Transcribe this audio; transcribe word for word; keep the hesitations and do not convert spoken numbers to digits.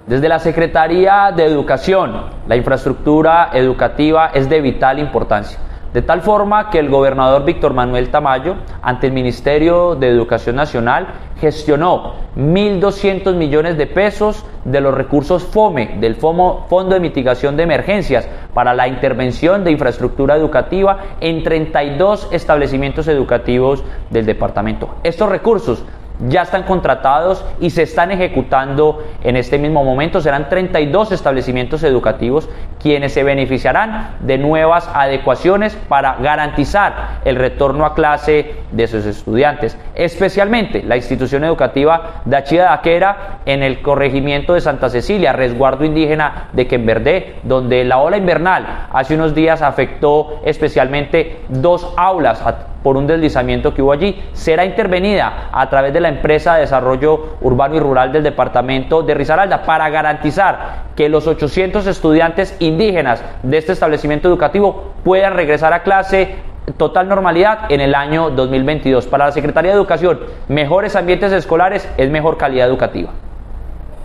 Desde la Secretaría de Educación, la infraestructura educativa es de vital importancia, de tal forma que el gobernador Víctor Manuel Tamayo, ante el Ministerio de Educación Nacional, gestionó mil doscientos millones de pesos de los recursos FOME, del Fondo de Mitigación de Emergencias, para la intervención de infraestructura educativa en treinta y dos establecimientos educativos del departamento. Estos recursos ya están contratados y se están ejecutando en este mismo momento. Serán treinta y dos establecimientos educativos quienes se beneficiarán de nuevas adecuaciones para garantizar el retorno a clase de sus estudiantes, especialmente la institución educativa de Achía de Aquera en el corregimiento de Santa Cecilia, resguardo indígena de Quemberdé, donde la ola invernal hace unos días afectó especialmente dos aulas por un deslizamiento que hubo allí. Será intervenida a través de la empresa de desarrollo urbano y rural del departamento de Risaralda para garantizar que los ochocientos estudiantes indígenas de este establecimiento educativo puedan regresar a clase total normalidad en el año dos mil veintidós. Para la Secretaría de Educación, mejores ambientes escolares es mejor calidad educativa.